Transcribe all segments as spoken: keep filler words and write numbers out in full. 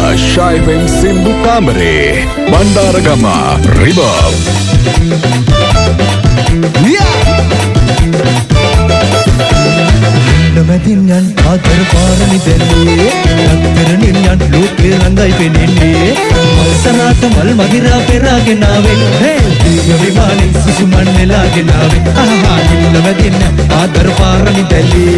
Shiving Simbu Kamare Bandaragama Reverb. Namadinyan adar parani delli Naktiranyan loke rangai penindi Malsanata mal madira perage nave Diga vimani susumanne lage nave Aha namadinyan adar parani delli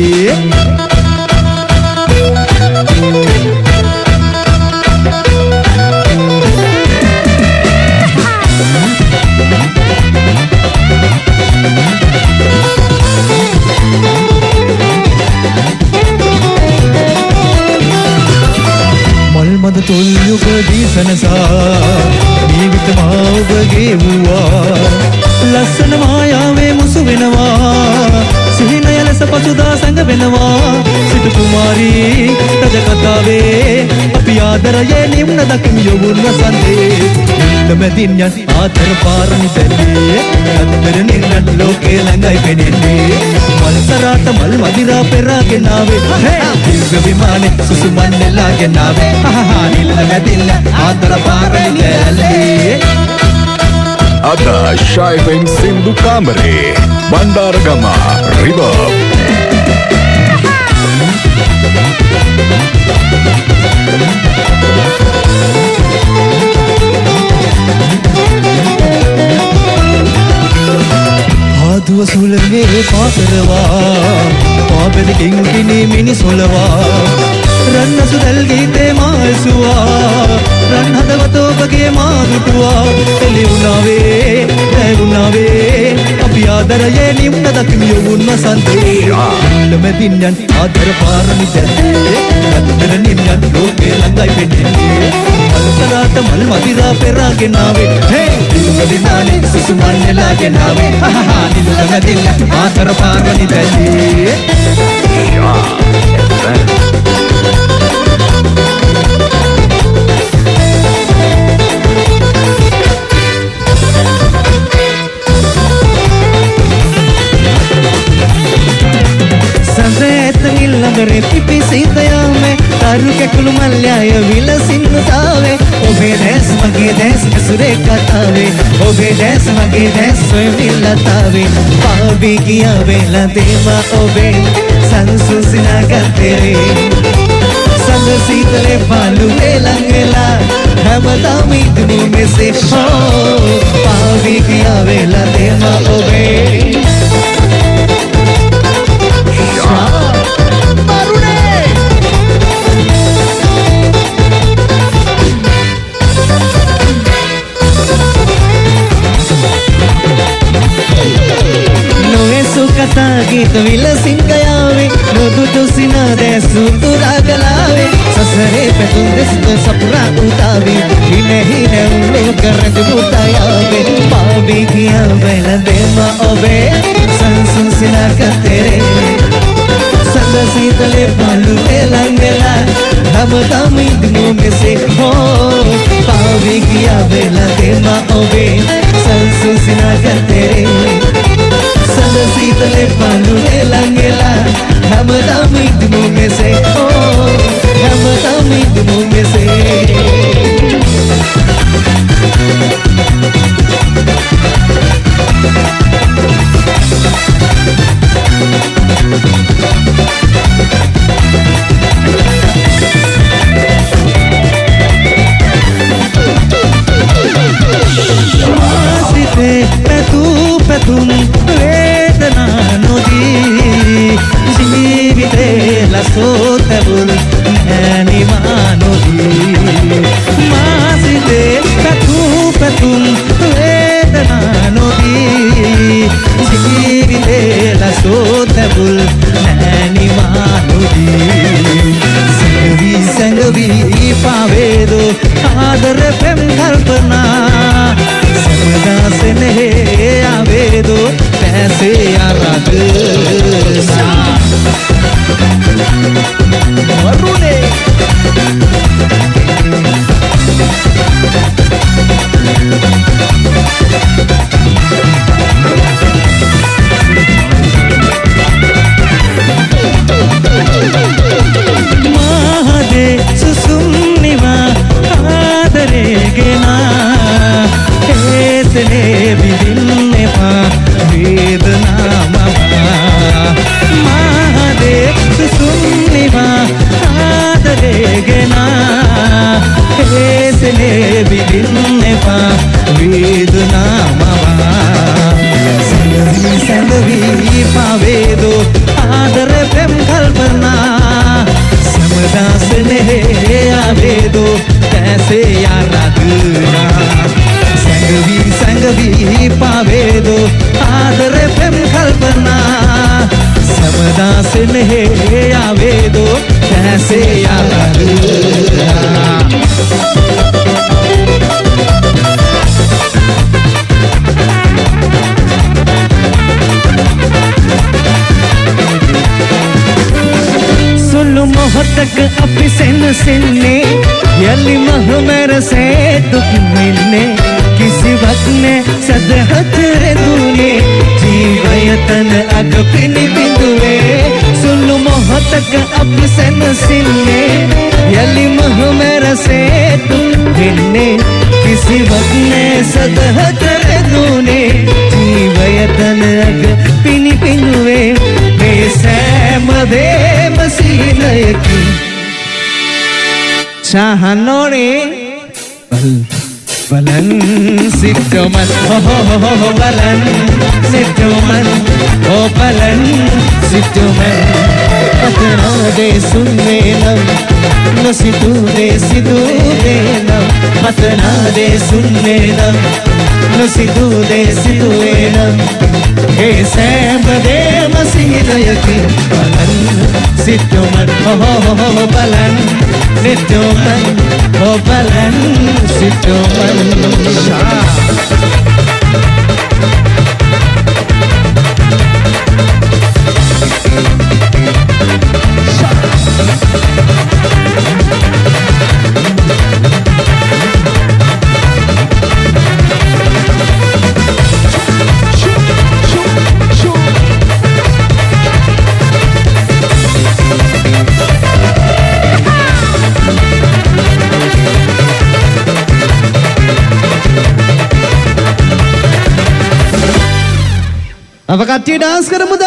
මද තොල් යුගදී සනසා ජීවිත මාවගේ වූවා ලස්සන මායාවේ මුසු වෙනවා සිහිනය ලෙස පසුදා සැඟ වෙනවා සිටු කුමාරී රජ කතාවේ අපි ආදරයේ නිම්න දකිමු යොවුන් වසන්තේ ඉන්නමැදින් යන් ආදර පාරමි දැල්ලේ අත්තර නිර්නත් ලෝකේ ළඟයි පෙනෙන්නේ මල්සරාට මල් මදිරා පෙරාගෙන ආවේ දීර්ඝ විමානේ සුසුමන් නෙලාගෙන ආවේ ඉන්නමැදින් ආදර පාරමි දැල්ලේ Ada Shiving Simbu Kamare Bandaragama Reverb. ආදුව සුලගේ පාසරවා පාපෙදකින් කිනි මිනිසොලවා රන්න සුදල් ගීතේ මාල්සුවා රන් හදවත ඔබගේ මාදුටුවා එලි උනාවේ දැවුනාවේ අපි ආදරයේ නිම්න දකිමු යොවුන් වසන්තේ ඉන්නමැදින් යන් ආදර පාරමි දැල්ලේ අත්තර නිම්යන් ලෝකේ ළඟයි පෙනෙන්නේ මල්සරාට මල් මදිරා පෙරාගෙන ආවේ දීර්ඝ විමානේ සුසුමන් නෙලාගෙන ආවේ ඉන්නමැදින් ආදර පාරමි දැල්ලේ නගරේ පිපි සීතයාමේ තරු කැකුළු මල්යය විලසින්න තාවේ ඔබේ දැස් මගේ දැස් ඇසුරේ කතාවේ ඔබේ දැස් මගේ දැස් සොයමිල්ල තාවේ පාවී ගියා වේලා දේවා ඔබේ සංසුසිනාගත්තේ සඳ සීතලේ පාලු වෙලං වෙලා හැමදාම ඉදමු මෙසේ පාවී ගියා වේලා දේවා ඔබේ කතා ගීත විලසින් ගයාවේ නොදුටු සිනාදෑ සුතුරා ගලාවේ සසරේ පැතුම් දෙසට සපුරා උතාවේ හිනෙහි නැවුලෝ කරඳ මුතයාවේ පාවී ගියා වෙලා දෙම ඔබේ සංසුන් සිනාගත්තේ සඳ සීතලේ පාලු වෙලං වෙලා හැමදාම ඉදමු මෙසේ හෝ පාවී ගියා වෙලා දෙම ඔබේ සංසුන් සිනාගත්තේ සඳ සීතලේ පාලු වෙලං වෙලා හැමදාම ඉදමු මෙසේ ඕ හැමදාම ඉදමු මෙසේ සිතේ පැතු පැතුම් වේදනා නොදී ජීවිතේ ලසෝතවුල් නෑනිමා නොදී මා සිතේ පැතු පැතුම් වේදනා නොදී ජීවිතේ ලසෝතවුල් නෑනිමා නොදී සංගවි සංගවි පාවේදෝ ආදර පෙම් කල්පනා समदासने आवे दो पैसे आराग वरुणे महादे सुसुम निवा සැඟවී පාවේදෝ ආදර පෙම් කල්පනා සමදාසනේ ආවේදෝ තැසේ ආරාධනා සැඟවී සැඟවී පාවේදෝ ආදර පෙම් කල්පනා සමදාසනේ ආවේදෝ තැසේ ආරාධනා මොහොතක අපි සෙනසෙන්නේ යලි මහමරසේ දුක් වෙන්නේ කිසිවක් නැ සදහත රැඳුනේ ජීවය තන අග පිනිබිඳුවේ සුළු මොහොතක අපි සෙනසෙන්නේ යලි මහමරසේ දුක් වෙන්නේ කිසිවක් නැ සදහත රැඳුනේ ජීවය තන අග පිනිබිඳුවේ මේ සෑම දේම සීලයකි चाहनोरे बलन सिद्धो मन हो हो हो हो बलन सिद्धो मन हो बलन सिद्धो मन पतना दे सुनने नम न सिद्धू दे सिद्धू दे नम पतना दे सुनने नम न सिद्धू दे सिद्धू दे नम हे सैम दे मसीह यकी बलन सिद्धो मन हो हो हो हो बलन सिद्धो मन हो बलन सिद्धो मन Apa kati dance कराමුदा?